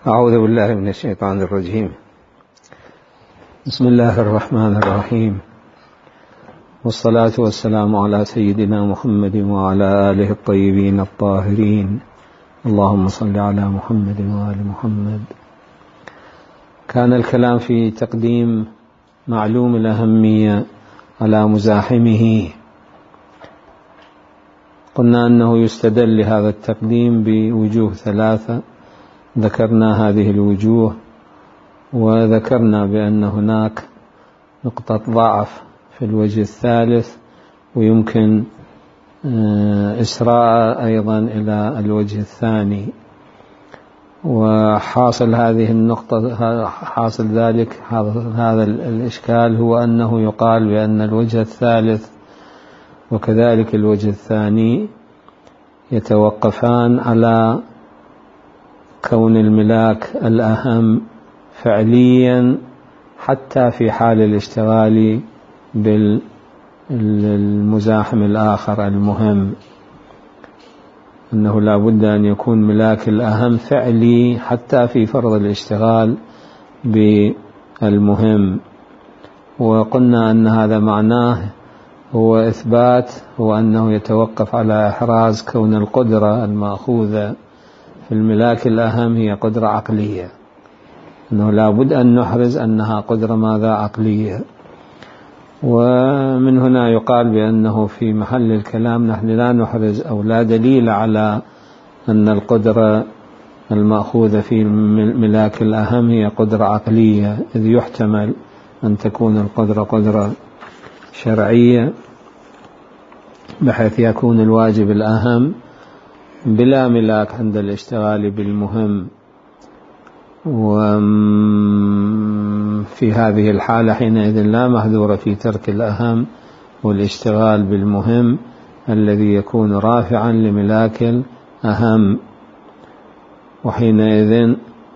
أعوذ بالله من الشيطان الرجيم. بسم الله الرحمن الرحيم، والصلاة والسلام على سيدنا محمد وعلى آله الطيبين الطاهرين. اللهم صل على محمد وآل محمد. كان الكلام في تقديم معلوم الأهمية على مزاحمه. قلنا أنه يستدل لهذا التقديم بوجوه ثلاثة، ذكرنا هذه الوجوه، وذكرنا بأن هناك نقطة ضعف في الوجه الثالث، ويمكن إسراء أيضا إلى الوجه الثاني. وحاصل هذه النقطة، حاصل ذلك هذا الإشكال هو أنه يقال بأن الوجه الثالث وكذلك الوجه الثاني يتوقفان على كون الملاك الأهم فعليا حتى في حال الاشتغال بالمزاحم الآخر المهم، أنه لا بد أن يكون ملاك الأهم فعلي حتى في فرض الاشتغال بالمهم. وقلنا أن هذا معناه هو إثبات، هو أنه يتوقف على إحراز كون القدرة المأخوذة في الملاك الأهم هي قدرة عقلية، أنه لا بد أن نحرز أنها قدرة ماذا؟ عقلية. ومن هنا يقال بأنه في محل الكلام نحن لا نحرز أو لا دليل على أن القدرة المأخوذة في الملاك الأهم هي قدرة عقلية، إذ يحتمل أن تكون القدرة قدرة شرعية بحيث يكون الواجب الأهم بلا ملاك عند الاشتغال بالمهم. وفي هذه الحالة حينئذ لا محذور في ترك الأهم والاشتغال بالمهم الذي يكون رافعا لملاك الأهم، وحينئذ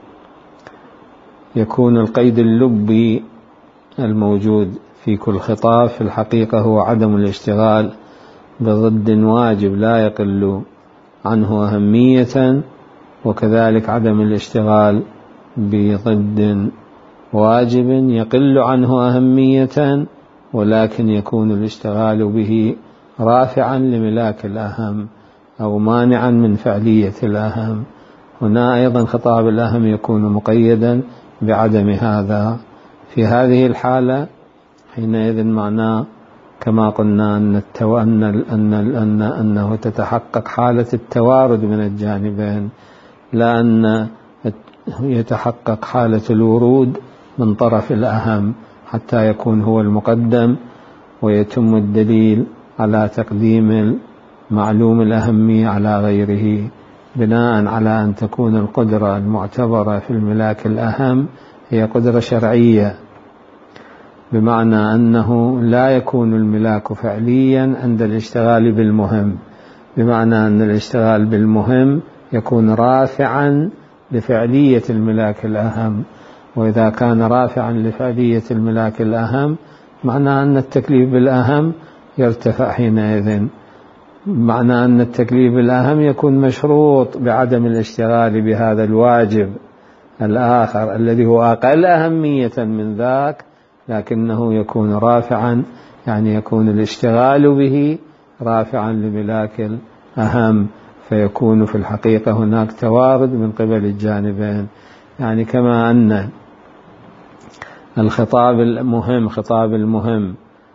يكون القيد اللبي الموجود في كل خطاب في الحقيقة هو عدم الاشتغال بضد واجب لا يقل عنه أهمية، وكذلك عدم الاشتغال بضد واجب يقل عنه أهمية ولكن يكون الاشتغال به رافعا لملاك الأهم أو مانعا من فعلية الأهم. هنا أيضا خطاب الأهم يكون مقيدا بعدم هذا. في هذه الحالة حينئذ معناه كما قلنا أنه تتحقق حالة التوارد من الجانبين، لا أن يتحقق حالة الورود من طرف الأهم حتى يكون هو المقدم ويتم الدليل على تقديم معلوم الأهمية على غيره، بناء على أن تكون القدرة المعتبرة في الملاك الأهم هي قدرة شرعية، بمعنى أنه لا يكون الملاك فعليا عند الاشتغال بالمهم، بمعنى أن الاشتغال بالمهم يكون رافعا لفعلية الملاك الأهم. وإذا كان رافعا لفعلية الملاك الأهم معنى أن التكليف بالأهم يرتفع حينئذ، معنى أن التكليف بالأهم يكون مشروط بعدم الاشتغال بهذا الواجب الآخر الذي هو أقل أهمية من ذاك، لكنه يكون رافعا، يعني يكون الاشتغال به رافعا لملاك الأهم، فيكون في الحقيقة هناك توارد من قبل الجانبين. يعني كما أن الخطاب المهم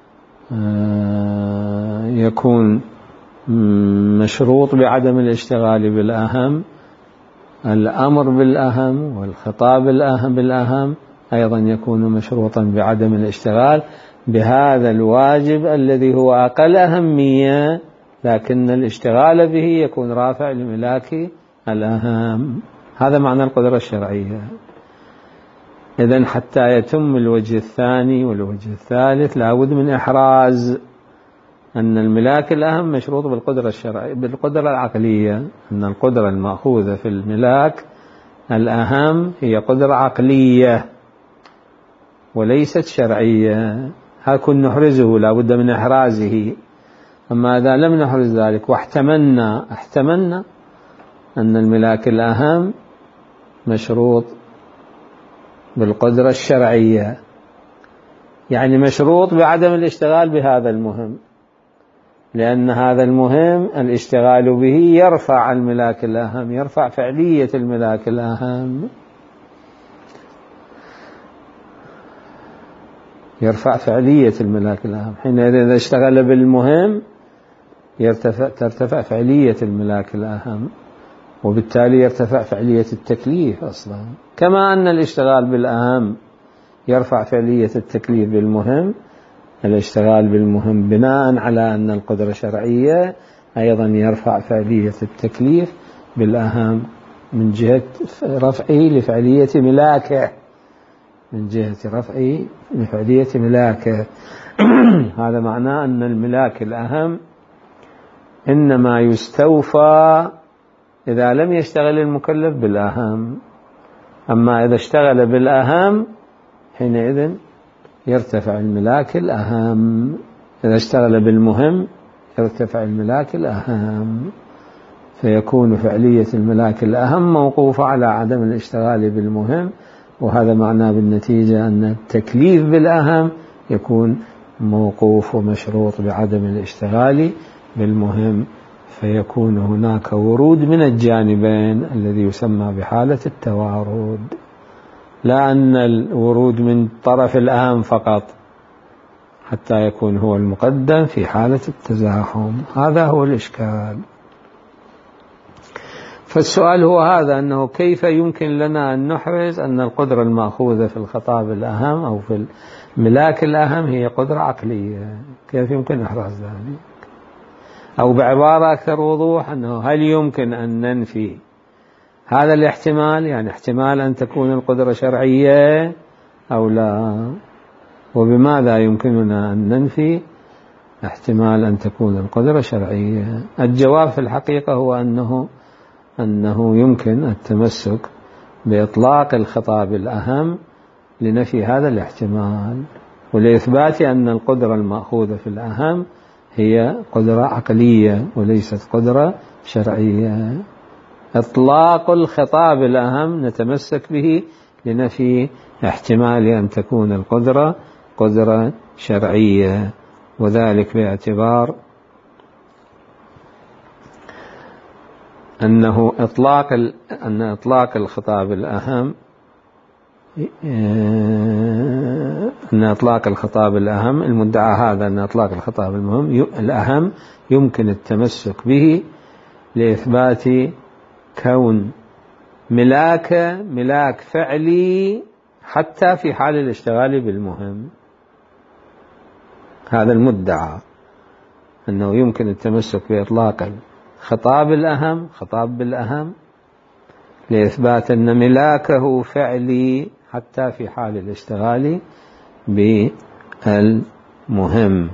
يكون مشروط بعدم الاشتغال بالأهم، الأمر بالأهم والخطاب بالأهم أيضا يكون مشروطا بعدم الاشتغال بهذا الواجب الذي هو أقل أهمية، لكن الاشتغال به يكون رافع لملاك الأهم. هذا معنى القدرة الشرعية. إذن حتى يتم الوجه الثاني والوجه الثالث لابد من إحراز أن الملاك الأهم مشروط بالقدرة الشرعية، بالقدرة العقلية، أن القدرة المأخوذة في الملاك الأهم هي قدرة عقلية وليست شرعية. هكذا نحرزه، لابد من إحرازه. أما إذا لم نحرز ذلك واحتملنا أن الملاك الأهم مشروط بالقدرة الشرعية، يعني مشروط بعدم الاشتغال بهذا المهم، لأن هذا المهم الاشتغال به يرفع الملاك الأهم، يرفع فعلية الملاك الأهم، يرفع فعلية الملاك الأهم. حينئذ إذا اشتغل بالمهم ترتفع فعلية الملاك الأهم، وبالتالي يرتفع فعلية التكليف أصلا. كما أن الاشتغال بالأهم يرفع فعلية التكليف بالمهم، الاشتغال بالمهم بناء على أن القدرة شرعية أيضا يرفع فعلية التكليف بالأهم من جهة رفعه لفعلية ملاكه، من جهة رفعه لفعلية ملاكه. هذا معناه أن الملاك الأهم إنما يستوفى إذا لم يشتغل المكلف بالأهم، أما إذا اشتغل بالأهم حينئذ يرتفع الملاك الأهم. إذا اشتغل بالمهم يرتفع الملاك الأهم، فيكون فعلية الملاك الأهم موقوفة على عدم الاشتغال بالمهم، وهذا معناه بالنتيجة أن التكليف بالأهم يكون موقوف ومشروط بعدم الاشتغال بالمهم، فيكون هناك ورود من الجانبين الذي يسمى بحالة التوارد، لا أن الورود من طرف الأهم فقط حتى يكون هو المقدم في حالة التزاحم. هذا هو الإشكال. فالسؤال هو هذا، أنه كيف يمكن لنا أن نحرز أن القدرة المأخوذة في الخطاب الأهم أو في الملاك الأهم هي قدرة عقلية؟ كيف يمكن إحراز ذلك؟ أو بعبارة أكثر وضوح، أنه هل يمكن أن ننفي هذا الاحتمال، يعني احتمال أن تكون القدرة شرعية أو لا؟ وبماذا يمكننا أن ننفي احتمال أن تكون القدرة شرعية؟ الجواب في الحقيقة هو أنه يمكن التمسك بإطلاق الخطاب الأهم لنفي هذا الاحتمال، ولإثبات أن القدرة المأخوذة في الأهم هي قدرة عقلية وليست قدرة شرعية. إطلاق الخطاب الأهم نتمسك به لنفي احتمال أن تكون القدرة قدرة شرعية، وذلك باعتبار أن إطلاق الخطاب الأهم المدعى هذا أن إطلاق الخطاب الأهم يمكن التمسك به لإثبات كون ملاك فعلي حتى في حال الاشتغال بالمهم. هذا المدعى، أنه يمكن التمسك بإطلاق الخطاب بالأهم لإثبات أن ملاكه فعلي حتى في حال الاشتغال بالمهم.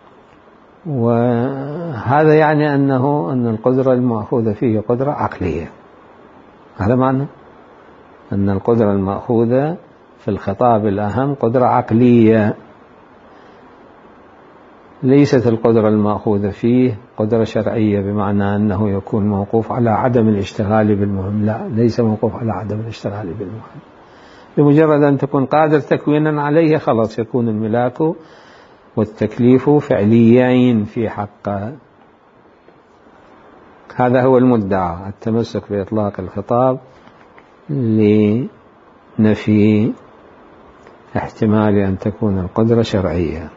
وهذا يعني أن القدرة المأخوذة فيه قدرة عقلية. هذا معنى أن القدرة المأخوذة في الخطاب الأهم قدرة عقلية، ليست القدرة المأخوذة فيه قدرة شرعية بمعنى أنه يكون موقوف على عدم الاشتغال بالمهم. لا، ليس موقوف على عدم الاشتغال بالمهم. بمجرد أن تكون قادر تكوينا عليه خلاص يكون الملاك والتكليف فعليين في حقه. هذا هو المدعى، التمسك بإطلاق الخطاب لنفي احتمال أن تكون القدرة شرعية.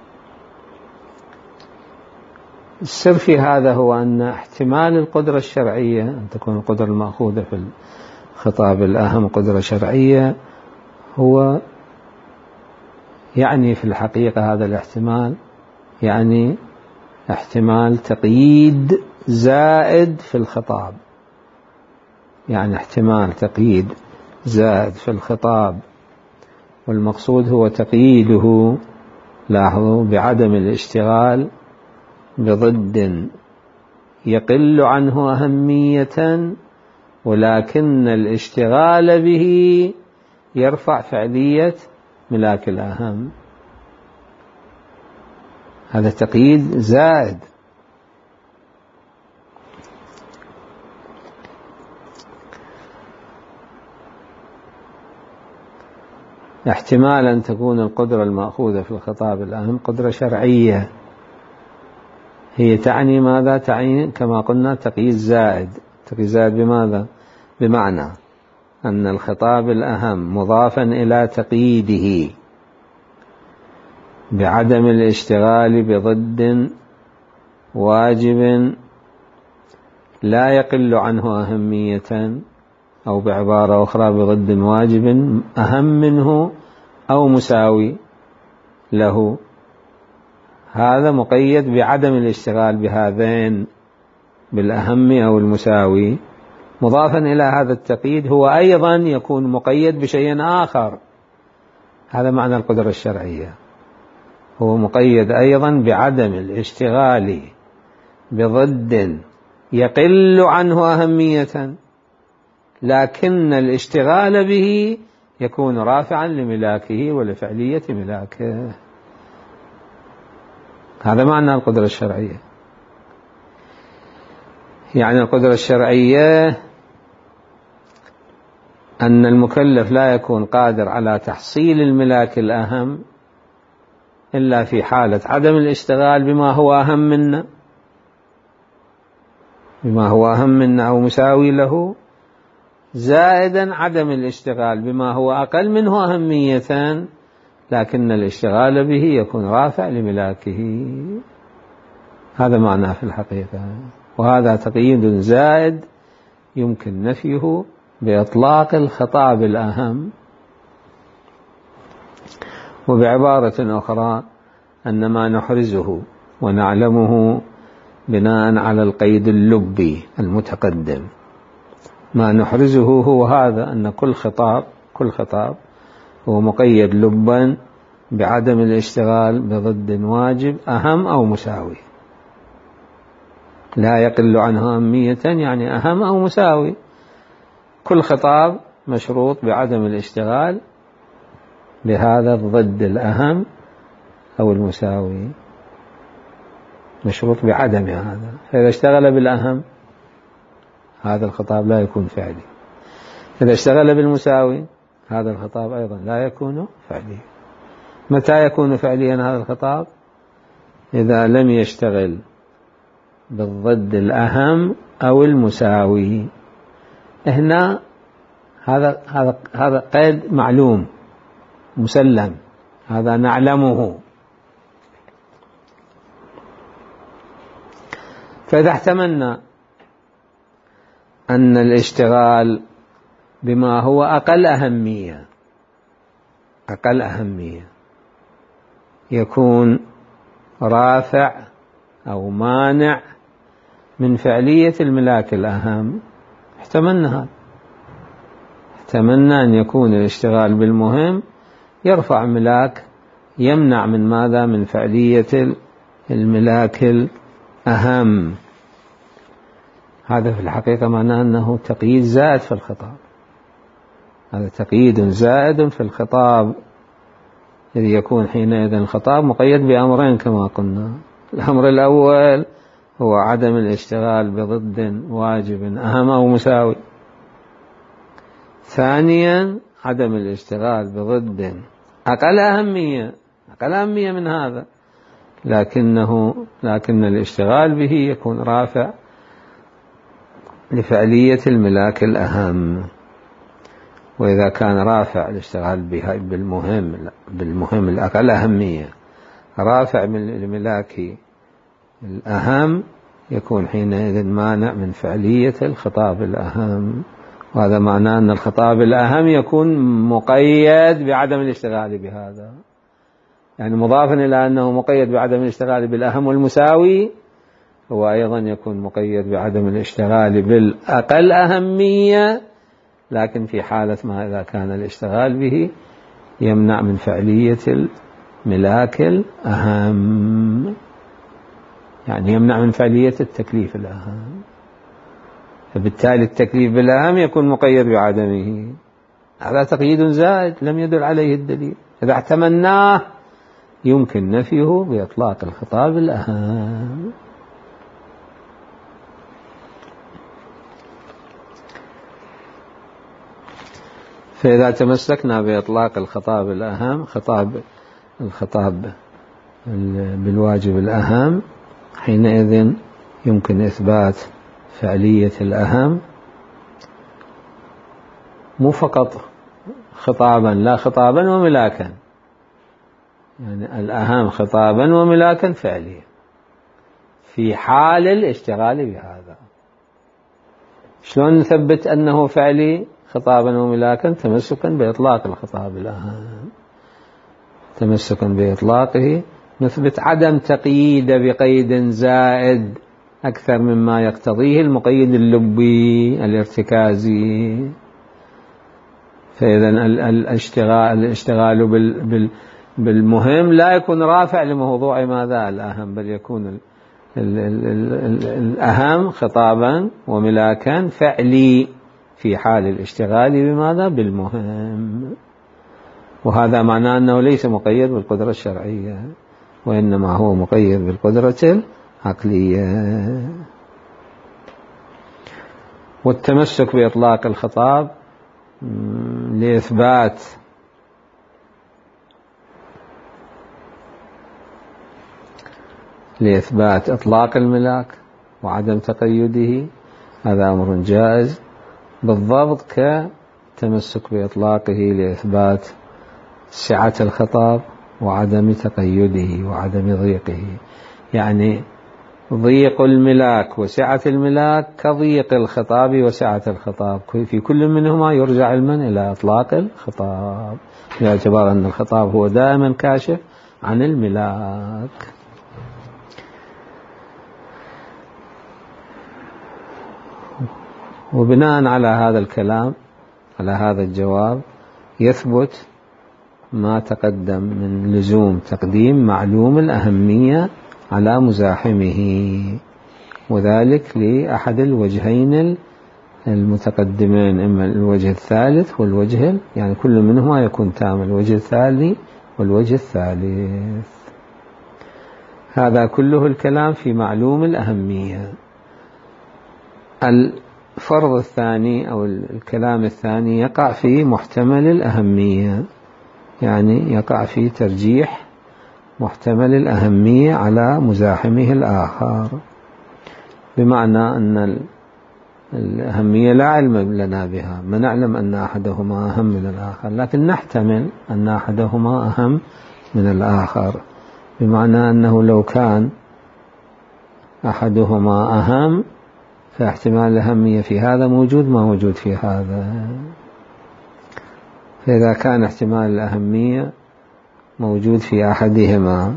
السر في هذا هو أن احتمال القدرة الشرعية أن تكون القدرة المأخوذة في الخطاب الأهم قدرة شرعية هو يعني في الحقيقة هذا الاحتمال يعني احتمال تقييد زائد في الخطاب، يعني احتمال تقييد زائد في الخطاب، والمقصود هو تقييده، لاحظوا، بعدم الاشتغال بضد يقل عنه أهمية، ولكن الاشتغال به يرفع فعلية ملاك الأهم. هذا تقييد زائد. احتمال أن تكون القدرة المأخوذة في الخطاب الأهم قدرة شرعية، هي تعني ماذا؟ تعني كما قلنا تقييد زائد. تقييد زائد بماذا؟ بمعنى أن الخطاب الأهم مضافا إلى تقييده بعدم الاشتغال بضد واجب لا يقل عنه أهمية، أو بعبارة أخرى بضد واجب أهم منه أو مساوي له. هذا مقيد بعدم الاشتغال بهذين، بالأهم أو المساوي. مضافا إلى هذا التقييد هو أيضا يكون مقيد بشيء آخر. هذا معنى القدرة الشرعية، هو مقيد أيضا بعدم الاشتغال بضد يقل عنه أهمية، لكن الاشتغال به يكون رافعا لملاكه ولفعلية ملاكه. هذا معنى القدرة الشرعية. يعني القدرة الشرعية أن المكلف لا يكون قادر على تحصيل الملاك الأهم إلا في حالة عدم الاشتغال بما هو أهم منا، بما هو أهم منا أو مساوي له، زائدا عدم الاشتغال بما هو أقل منه أهمية، لكن الاشتغال به يكون رافع لملاكه. هذا معناه في الحقيقة، وهذا تقييد زائد يمكن نفيه بإطلاق الخطاب الأهم. وبعبارة أخرى أن ما نحرزه ونعلمه بناء على القيد اللبي المتقدم، ما نحرزه هو هذا، أن كل خطاب هو مقيد لبا بعدم الاشتغال بضد واجب أهم أو مساوي لا يقل عنه أهمية، يعني أهم أو مساوي. كل خطاب مشروط بعدم الاشتغال بهذا الضد الأهم أو المساوي، مشروط بعدم هذا. فإذا اشتغل بالأهم هذا الخطاب لا يكون فعلي، إذا اشتغل بالمساوي هذا الخطاب أيضا لا يكون فعلي. متى يكون فعليا هذا الخطاب؟ إذا لم يشتغل بالضد الأهم أو المساوي. هنا هذا قيد معلوم مسلم، هذا نعلمه. فإذا احتملنا أن الاشتغال بما هو أقل أهمية يكون رافع أو مانع من فعلية الملاك الأهم، احتملنا أن يكون الاشتغال بالمهم يرفع ملاك، يمنع من ماذا؟ من فعلية الملاك الأهم. هذا في الحقيقة معناه أنه تقييد زائد في الخطاب، هذا تقييد زائد في الخطاب، إذ يكون حينئذ الخطاب مقيد بأمرين كما قلنا. الأمر الأول هو عدم الاشتغال بضد واجب أهم أو مساوي، ثانيا عدم الاشتغال بضد أقل أهمية من هذا، لكن الاشتغال به يكون رافع لفعلية الملاك الأهم. وإذا كان رافع الاشتغال بالمهم الأقل أهمية رافع من الملاك الأهم، يكون حينئذ مانع من فعلية الخطاب الأهم. وهذا معناه أن الخطاب الأهم يكون مقيد بعدم الاشتغال بهذا، يعني مضافا إلى أنه مقيد بعدم الاشتغال بالأهم والمساوي، هو أيضا يكون مقيد بعدم الاشتغال بالأقل أهمية، لكن في حالة ما إذا كان الاشتغال به يمنع من فعلية الملاك الأهم، يعني يمنع من فعلية التكليف الأهم، فبالتالي التكليف بالأهم يكون مقيد بعدمه. هذا تقييد زائد لم يدل عليه الدليل، إذا احتملناه يمكن نفيه بإطلاق الخطاب الأهم. فإذا تمسكنا بإطلاق الخطاب الأهم، الخطاب بالواجب الأهم، حينئذ يمكن إثبات فعلية الأهم مو فقط خطابا، لا خطابا وملاكا، يعني الأهم خطابا وملاكا فعليا في حال الاشتغال بهذا. شلون نثبت أنه فعلي خطابا وملاكا؟ تمسكا بإطلاق الخطاب الأهم، تمسكا بإطلاقه نثبت عدم تقييد بقيد زائد أكثر مما يقتضيه المقيد اللبي الارتكازي. فإذا الاشتغال بالمهم لا يكون رافع لموضوع ماذا الأهم، بل يكون الأهم خطابا وملاكا فعلي في حال الاشتغال بماذا؟ بالمهم. وهذا معناه أنه ليس مقيد بالقدرة الشرعية، وإنما هو مقيد بالقدرة العقلية. والتمسك بإطلاق الخطاب لإثبات إطلاق الملاك وعدم تقيده، هذا أمر جائز بالضبط كتمسك بإطلاقه لإثبات سعة الخطاب وعدم تقيده وعدم ضيقه. يعني ضيق الملاك وسعة الملاك كضيق الخطاب وسعة الخطاب، في كل منهما يرجع علما إلى إطلاق الخطاب، باعتبار أن الخطاب هو دائما كاشف عن الملاك. وبناء على هذا الكلام، على هذا الجواب، يثبت ما تقدم من لزوم تقديم معلوم الأهمية على مزاحمه، وذلك لأحد الوجهين المتقدمين، إما الوجه الثالث والوجه، يعني كل منهما يكون تام، الوجه الثاني والوجه الثالث. هذا كله الكلام في معلوم الأهمية. الفرض الثاني أو الكلام الثاني يقع في محتمل الأهمية، يعني يقع في ترجيح محتمل الأهمية على مزاحمه الآخر، بمعنى أن الأهمية لا علم لنا بها، ما نعلم أن أحدهما أهم من الآخر، لكن نحتمل أن أحدهما أهم من الآخر، بمعنى أنه لو كان أحدهما أهم فاحتمال الأهمية في هذا موجود ما موجود في هذا. فإذا كان احتمال الأهمية موجود في أحدهما،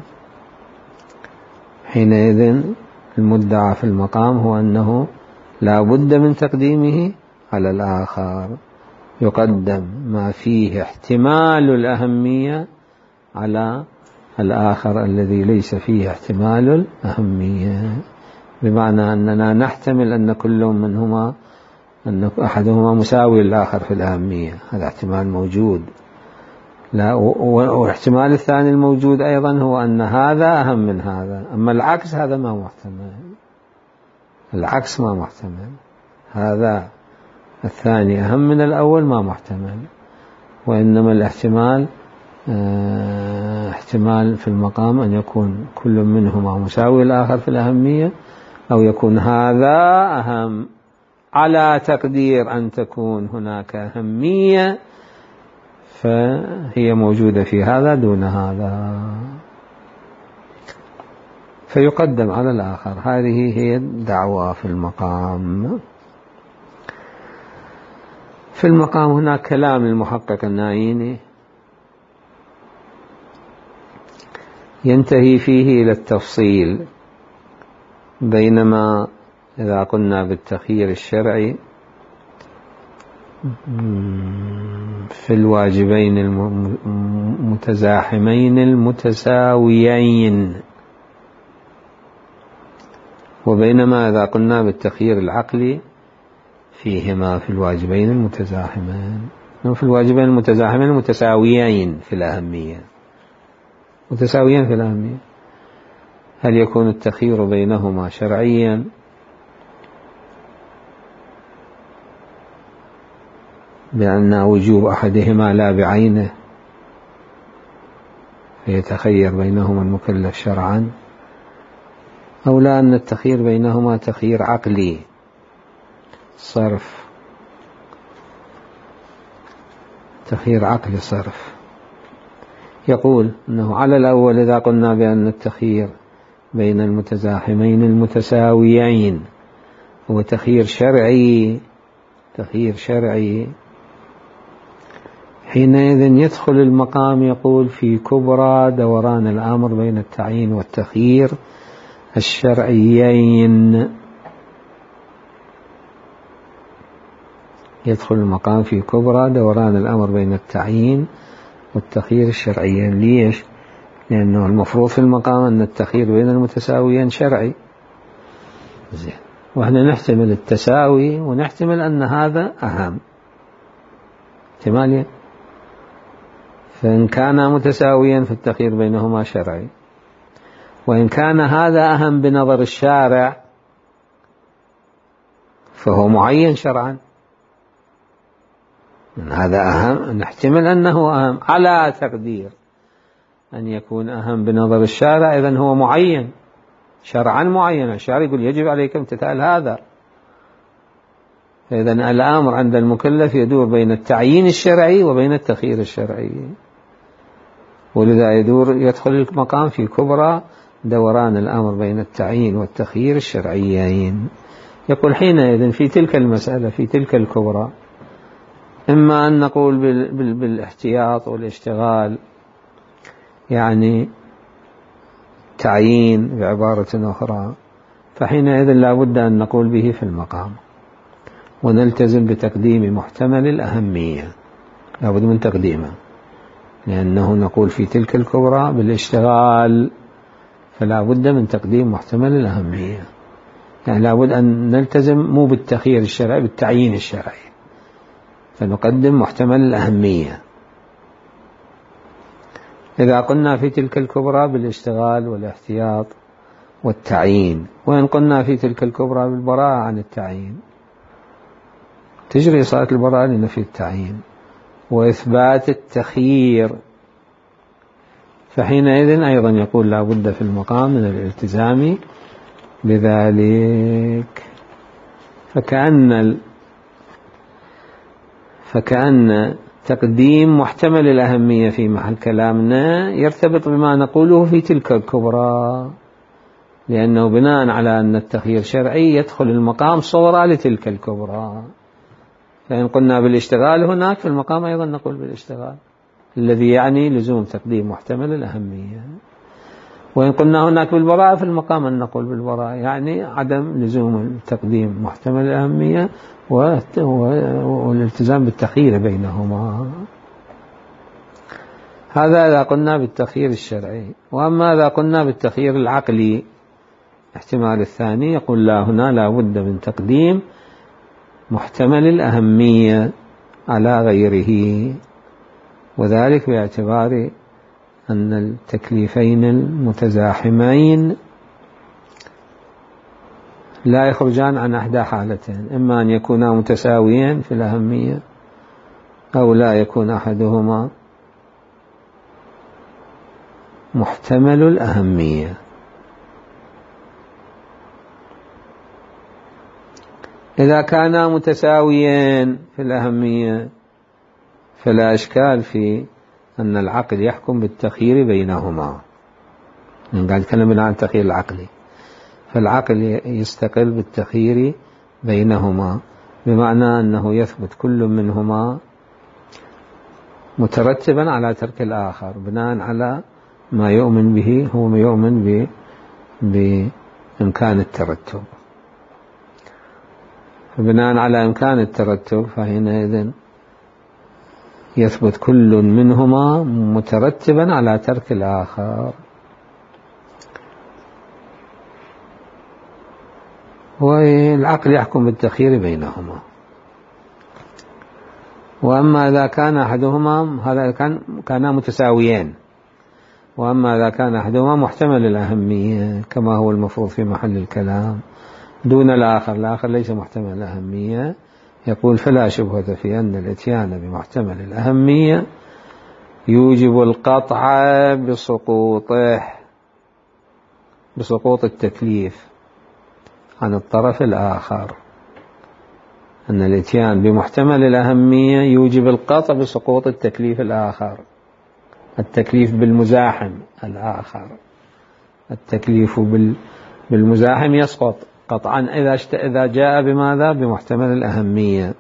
حينئذ المدعى في المقام هو أنه لا بد من تقديمه على الآخر، يقدم ما فيه احتمال الأهمية على الآخر الذي ليس فيه احتمال الأهمية، بمعنى أننا نحتمل أن كل منهما، أن أحدهما مساوي للآخر في الأهمية، هذا احتمال موجود. لا، واحتمال الثاني الموجود أيضا هو أن هذا أهم من هذا، أما العكس هذا ما محتمل، العكس ما محتمل، هذا الثاني أهم من الأول ما محتمل، وإنما الاحتمال احتمال في المقام أن يكون كل منهما مساوي الآخر في الأهمية، أو يكون هذا أهم على تقدير أن تكون هناك أهمية فهي موجودة في هذا دون هذا، فيقدم على الآخر. هذه هي الدعوة في المقام. في المقام هناك كلام المحقق النايني ينتهي فيه إلى التفصيل، بينما إذا قلنا بالتخيير الشرعي في الواجبين المتزاحمين المتساويين، وبينما إذا قلنا بالتخيير العقلي فيهما في الواجبين المتزاحمين، في الواجبين المتزاحمين المتساويين في الأهمية، متساويين في الأهمية. هل يكون التخيير بينهما شرعيا؟ بأن وجوب أحدهما لا بعينه فيتخير بينهما المكلف شرعا، أو لا أن التخيير بينهما تخيير عقلي صرف، تخيير عقلي صرف. يقول أنه على الأول إذا قلنا بأن التخيير بين المتزاحمين المتساويين هو تخيير شرعي، تخيير شرعي، حينئذ يدخل المقام يقول في كبرى دوران الأمر بين التعيين والتخيير الشرعيين. يدخل المقام في كبرى دوران الأمر بين التعيين والتخيير الشرعيين. ليش؟ لأنه المفروض في المقام أن التخيير بين المتساويين شرعي، زين، وإحنا نحتمل التساوي ونحتمل أن هذا أهم احتمالين، فإن كان متساويا فالتخيير بينهما شرعي، وإن كان هذا أهم بنظر الشارع فهو معين شرعا. من هذا أهم نحتمل أنه أهم على تقدير أن يكون أهم بنظر الشارع، إذن هو معين شرعا معينا، الشارع يقول يجب عليكم امتثال هذا. فإذن الأمر عند المكلف يدور بين التعيين الشرعي وبين التخيير الشرعي، ولذا يدخل المقام في كبرى دوران الأمر بين التعيين والتخيير الشرعيين. يقول حينئذ في تلك المسألة، في تلك الكبرى، إما أن نقول بالاحتياط والاشتغال، يعني تعيين بعبارة أخرى، فحينئذ لا بد أن نقول به في المقام، ونلتزم بتقديم محتمل الأهمية، لا بد من تقديمه، لأنه نقول في تلك الكبرى بالاشتغال، فلا بد من تقديم محتمل الأهمية، يعني لا بد أن نلتزم مو بالتخيير الشرعي، بالتعيين الشرعي، فنقدم محتمل الأهمية. إذا قلنا في تلك الكبرى بالاشتغال والاحتياط والتعيين، وإن قلنا في تلك الكبرى بالبراءة عن التعيين، تجري صلاة البراءة لنفي التعيين وإثبات التخيير، فحينئذ أيضا يقول لا بد في المقام من الالتزام بذلك. فكأن تقديم محتمل الأهمية في محل كلامنا يرتبط بما نقوله في تلك الكبرى، لأنه بناء على أن التخيير شرعي يدخل المقام صورة لتلك الكبرى. فإن قلنا بالاشتغال هناك في المقام أيضا نقول بالاشتغال، الذي يعني لزوم تقديم محتمل الأهمية. وإن قلنا هناك بالبراءة في المقام أن نقول بالبراءة، يعني عدم لزوم تقديم محتمل الأهمية والالتزام بالتخيير بينهما. هذا إذا قلنا بالتخيير الشرعي. وأما إذا قلنا بالتخيير العقلي احتمال الثاني، يقول لا، هنا لا بد من تقديم محتمل الأهمية على غيره، وذلك باعتبار أن التكليفين المتزاحمين لا يخرجان عن إحدى حالتين، إما أن يكونا متساويين في الأهمية، أو لا يكون أحدهما محتمل الأهمية. إذا كانا متساويين في الأهمية فلا إشكال في أن العقل يحكم بالتخيير بينهما، قاعد نتكلم عن التخيير العقلي، فالعقل يستقل بالتخيير بينهما، بمعنى أنه يثبت كل منهما مترتبا على ترك الآخر بناء على ما يؤمن به، هو يؤمن بإمكان الترتب، فبناء على إمكان الترتب فحينئذ يثبت كل منهما مترتبا على ترك الآخر. والعقل يحكم بالتخيير بينهما. وأما إذا كان أحدهما، هذا كانا متساويين، وأما إذا كان أحدهما محتمل الأهمية كما هو المفروض في محل الكلام دون الآخر، الآخر ليس محتمل الأهمية، يقول فلا شبهة في أن الإتيان بمحتمل الأهمية يوجب القطع بسقوط التكليف عن الطرف الآخر، أن الإتيان بمحتمل الأهمية يوجب القطع بسقوط التكليف الآخر، التكليف بالمزاحم الآخر، التكليف بالمزاحم يسقط قطعا إذا جاء بماذا؟ بمحتمل الأهمية،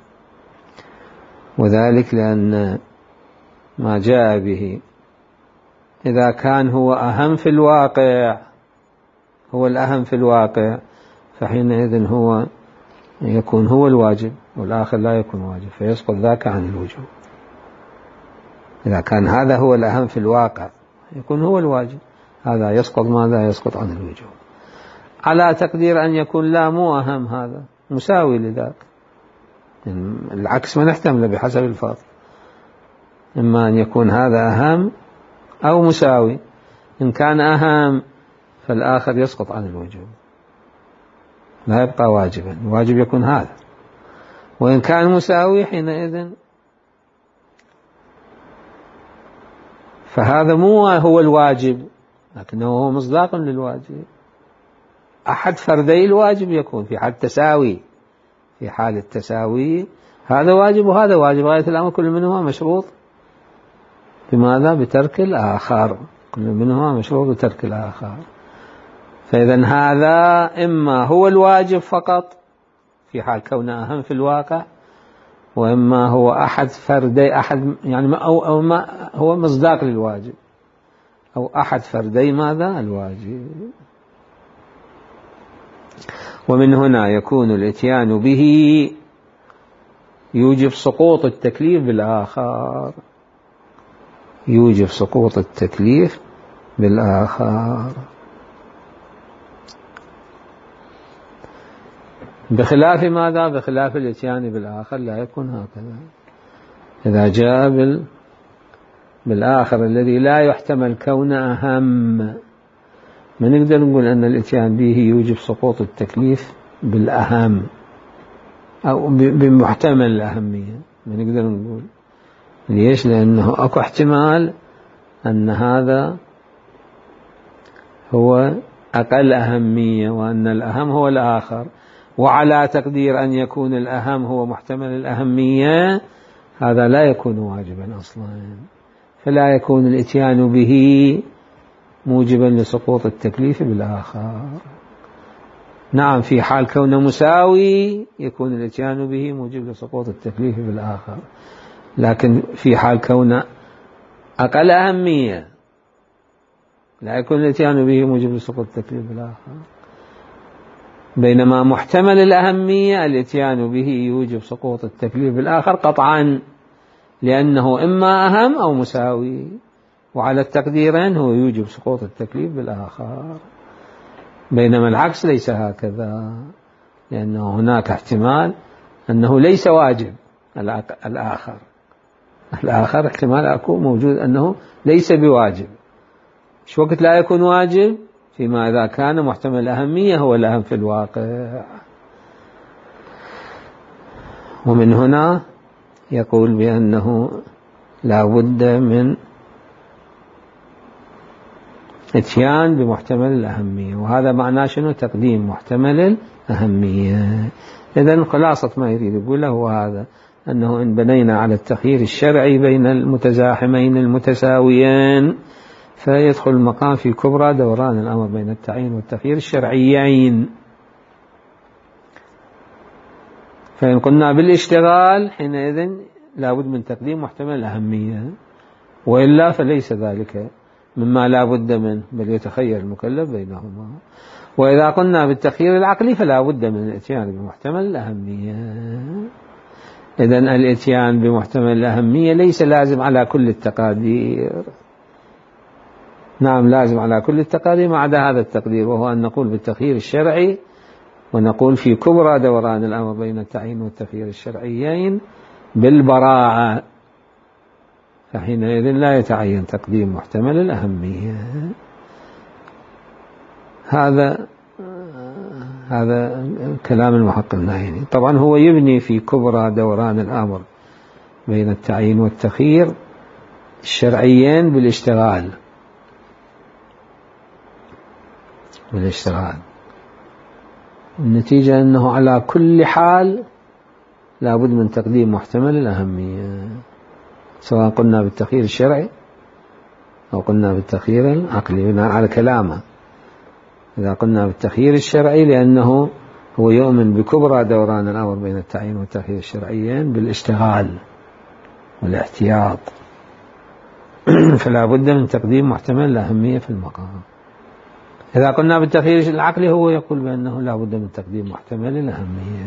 وذلك لأن ما جاء به إذا كان هو أهم في الواقع، هو الأهم في الواقع، فحينئذ هو يكون هو الواجب والآخر لا يكون واجب، فيسقط ذاك عن الوجوب. إذا كان هذا هو الأهم في الواقع يكون هو الواجب، هذا يسقط ماذا؟ يسقط عن الوجوب، على تقدير أن يكون لا مو أهم، هذا مساوي لذاك. يعني العكس ما نحتمله بحسب الفرض، إما أن يكون هذا أهم أو مساوي. إن كان أهم فالآخر يسقط عن الوجوب، لا يبقى واجبا، الواجب يكون هذا. وإن كان مساوي حينئذ فهذا مو هو الواجب، لكنه هو مصداق للواجب. أحد فردي الواجب يكون في حال تساوي، في حال التساوي هذا واجب وهذا واجب، غاية الأمر كل منهما مشروط بماذا؟ بترك الآخر، كل منهما مشروط بترك الآخر. فإذا هذا إما هو الواجب فقط في حال كونه أهم في الواقع، وإما هو أحد فردي يعني أو ما هو مصداق للواجب، أو أحد فردي ماذا؟ الواجب. ومن هنا يكون الإتيان به يوجب سقوط التكليف بالآخر، يوجب سقوط التكليف بالآخر، بخلاف ماذا؟ بخلاف الإتيان بالآخر لا يكون هكذا. إذا جاء بالآخر الذي لا يحتمل كونه أهم، ما نقدر نقول أن الإتيان به يوجب سقوط التكليف بالأهم أو بمحتمل الأهمية، ما نقدر نقول. ليش؟ لأنه أكو احتمال أن هذا هو أقل أهمية وأن الأهم هو الآخر، وعلى تقدير أن يكون الأهم هو محتمل الأهمية، هذا لا يكون واجبا أصلا، فلا يكون الإتيان به موجبا لسقوط التكليف بالآخر. نعم، في حال كونه مساوي يكون الإتيان به موجب لسقوط التكليف بالآخر، لكن في حال كونه أقل أهمية لا يكون الإتيان به موجب لسقوط التكليف بالآخر. بينما محتمل الأهمية الإتيان به يوجب سقوط التكليف بالآخر قطعا، لأنه إما أهم أو مساوي، وعلى التقديرين هو يوجب سقوط التكليف بالآخر. بينما العكس ليس هكذا، لأنه هناك احتمال أنه ليس واجب الآخر احتمال أكون موجود أنه ليس بواجب. شو وقت لا يكون واجب؟ فيما إذا كان محتمل الأهمية هو الأهم في الواقع. ومن هنا يقول بأنه لا بد من إتيان بمحتمل الأهمية، وهذا معناه شنو؟ تقديم محتمل الأهمية. إذن خلاصة ما يريد يقوله هو هذا، أنه إن بنينا على التخيير الشرعي بين المتزاحمين المتساويين فيدخل المقام في كبرى دوران الأمر بين التعيين والتخيير الشرعيين. فإن قلنا بالاشتغال حينئذ لابد من تقديم محتمل الأهمية، وإلا فليس ذلك مما لا بد منه، بل يتخير المكلف بينهما. وإذا قلنا بالتخيير العقلي فلا بد من الإتيان بمحتمل الأهمية. إذن الإتيان بمحتمل الأهمية ليس لازم على كل التقادير، نعم لازم على كل التقادير ما عدا هذا التقدير، وهو أن نقول بالتخيير الشرعي ونقول في كبرى دوران الأمر بين التعيين والتخيير الشرعيين بالبراعة، فحينئذ لا يتعين تقديم محتمل الأهمية. هذا هذا كلام المحقق النهيني. طبعا هو يبني في كبرى دوران الأمر بين التعيين والتخيير الشرعيين بالاشتغال النتيجة أنه على كل حال لا بد من تقديم محتمل الأهمية، سواء قلنا بالتخيير الشرعي أو قلنا بالتخيير العقلي بناء على كلامه. إذا قلنا بالتخيير الشرعي لأنه هو يؤمن بكبرى دوران الأمر بين التعيين والتخيير الشرعيين بالاشتغال والاحتياط، فلا بد من تقديم محتمل الأهمية في المقام. إذا قلنا بالتخيير العقلي هو يقول بأنه لا بد من تقديم محتمل الأهمية.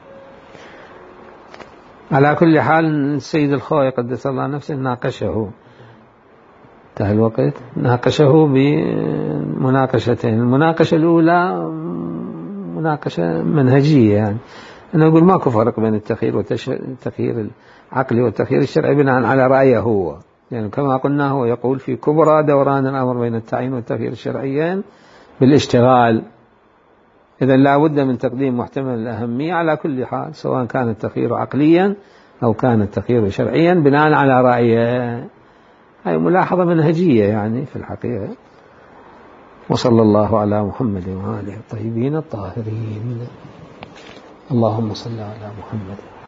على كل حال السيد الخوئي قدس الله نفسه ناقشه، انتهى الوقت، ناقشه بمناقشتين. المناقشة الأولى مناقشة منهجية، يعني أنا أقول ماكو فرق بين التخيير العقلي والتخيير الشرعي بناء على رأيه هو، يعني كما قلنا هو يقول في كبرى دوران الأمر بين التعيين والتخيير الشرعيين بالاشتغال، إذا لا بد من تقديم محتمل الأهمية على كل حال، سواء كان التخيير عقليا أو كان التخيير شرعيا بناء على رأيه. هاي ملاحظة منهجية يعني في الحقيقة. وصلى الله على محمد وآله الطيبين الطاهرين. اللهم صل على محمد.